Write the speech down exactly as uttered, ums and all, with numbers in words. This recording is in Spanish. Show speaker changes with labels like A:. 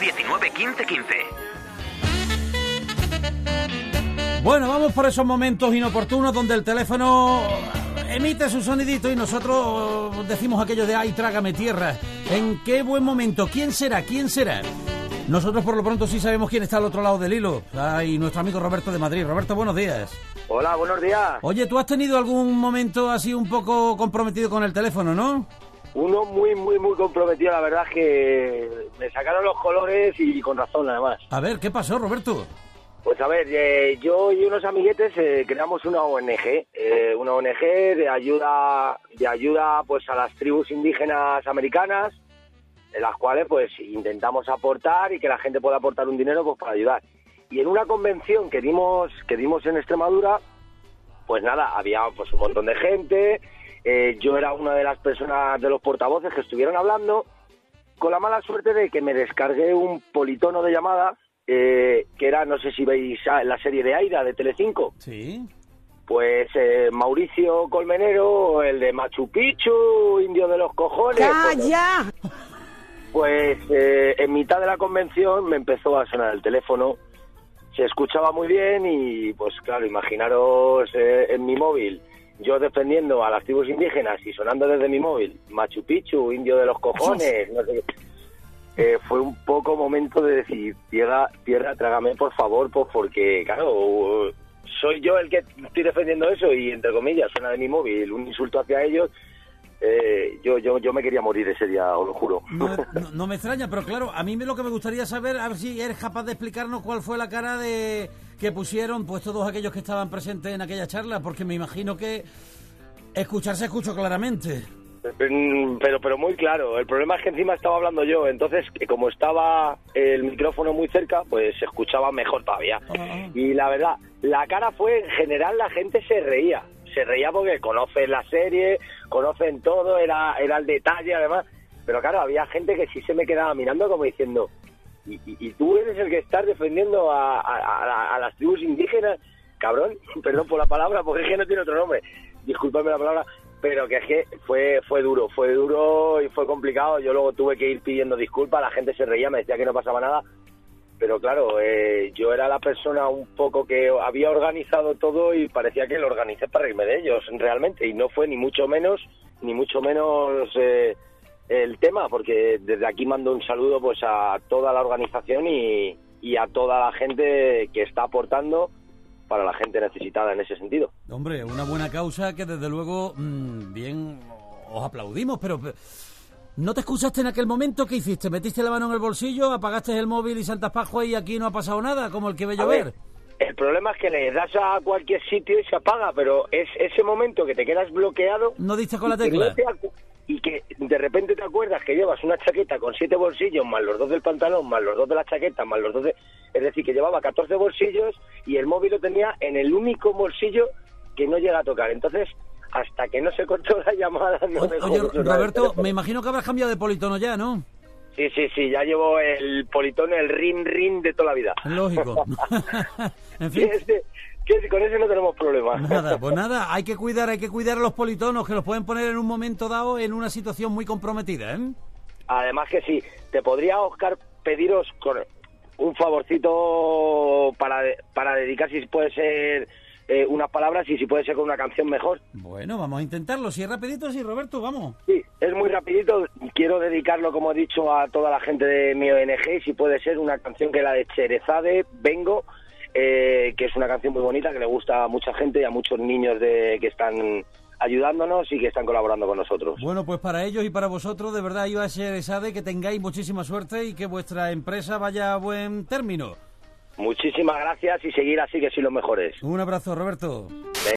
A: diecinueve quince quince.
B: Bueno, vamos por esos momentos inoportunos donde el teléfono emite su sonidito y nosotros decimos aquello de ¡ay, trágame tierra! ¿En qué buen momento? ¿Quién será? ¿Quién será? Nosotros por lo pronto sí sabemos quién está al otro lado del hilo. Ay, nuestro amigo Roberto de Madrid. Roberto, buenos días.
C: Hola, buenos días.
B: Oye, ¿tú has tenido algún momento así un poco comprometido con el teléfono, no?
C: Uno muy, muy, muy comprometido, la verdad es que me sacaron los colores y con razón, además.
B: A ver, ¿qué pasó, Roberto?
C: Pues a ver, eh, yo y unos amiguetes eh, creamos una O N G, eh, una O N G de ayuda, de ayuda pues a las tribus indígenas americanas, en las cuales pues intentamos aportar y que la gente pueda aportar un dinero pues para ayudar. Y en una convención que dimos, que dimos en Extremadura, pues nada, había pues un montón de gente, eh, yo era una de las personas de los portavoces que estuvieron hablando, con la mala suerte de que me descargué un politono de llamada. Eh, que era, no sé si veis la serie de Aida de Telecinco.
B: Sí.
C: Pues eh, Mauricio Colmenero, el de Machu Picchu, indio de los cojones.
D: ¡Calla!
C: Pues, pues eh, en mitad de la convención me empezó a sonar el teléfono. Se escuchaba muy bien y, pues claro, imaginaros eh, en mi móvil, yo defendiendo a las tribus indígenas y sonando desde mi móvil, Machu Picchu, indio de los cojones, no sé qué. Eh, fue un poco momento de decir, tierra, tierra, trágame por favor, pues porque, claro, soy yo el que estoy defendiendo eso y, entre comillas, suena de mi móvil un insulto hacia ellos. Eh, yo, yo, yo me quería morir ese día, os lo juro.
B: No, no, no me extraña, pero claro, a mí me, lo que me gustaría saber, a ver si eres capaz de explicarnos cuál fue la cara de que pusieron pues todos aquellos que estaban presentes en aquella charla, porque me imagino que escuchar se escuchó claramente.
C: Pero pero muy claro, el problema es que encima estaba hablando yo, entonces que como estaba el micrófono muy cerca, pues se escuchaba mejor todavía. Uh-huh. Y la verdad, la cara fue, en general la gente se reía, se reía porque conocen la serie, conocen todo, era, era el detalle además, pero claro, había gente que sí se me quedaba mirando como diciendo, ¿y, y, y tú eres el que estás defendiendo a, a, a, a las tribus indígenas? Cabrón, perdón por la palabra, porque es que no tiene otro nombre, discúlpame la palabra, pero que es que fue fue duro, fue duro y fue complicado. Yo luego tuve que ir pidiendo disculpas, la gente se reía, me decía que no pasaba nada, pero claro, eh, yo era la persona un poco que había organizado todo y parecía que lo organicé para reírme de ellos, realmente, y no fue ni mucho menos, ni mucho menos eh, el tema, porque desde aquí mando un saludo pues a toda la organización y, y a toda la gente que está aportando para la gente necesitada en ese sentido.
B: Hombre, una buena causa que desde luego mmm, bien os aplaudimos, pero ¿no te excusaste en aquel momento? ¿Qué hiciste? ¿Metiste la mano en el bolsillo, apagaste el móvil y Santas Pascuas y aquí no ha pasado nada, como el que ve llover?
C: El problema es que le das a cualquier sitio y se apaga, pero es ese momento que te quedas bloqueado.
B: ¿No diste con la tecla?
C: Y que de repente te acuerdas que llevas una chaqueta con siete bolsillos, más los dos del pantalón, más los dos de la chaqueta, más los dos de... Es decir, que llevaba catorce bolsillos y el móvil lo tenía en el único bolsillo que no llega a tocar. Entonces, hasta que no se cortó la llamada... No
B: o, oye, Roberto, me imagino que habrás cambiado de politono ya, ¿no?
C: Sí, sí, sí, ya llevo el politono, el rin, rin de toda la vida.
B: Lógico. En fin...
C: Este, que con eso no tenemos problemas.
B: Nada, pues nada, hay que cuidar, hay que cuidar a los politonos, que los pueden poner en un momento dado en una situación muy comprometida, ¿eh?
C: Además que sí, te podría, Oscar, pediros con un favorcito para, para dedicar, si puede ser eh, unas palabras y si puede ser con una canción mejor.
B: Bueno, vamos a intentarlo, si es rapidito, sí, Roberto, vamos.
C: Sí, es muy rapidito, quiero dedicarlo, como he dicho, a toda la gente de mi O N G, y si puede ser una canción que la de Cherezade, Vengo, Eh, que es una canción muy bonita, que le gusta a mucha gente y a muchos niños de que están ayudándonos y que están colaborando con nosotros.
B: Bueno, pues para ellos y para vosotros, de verdad, yo a Cherezade, que tengáis muchísima suerte y que vuestra empresa vaya a buen término.
C: Muchísimas gracias y seguir así, que sois los mejores.
B: Un abrazo, Roberto.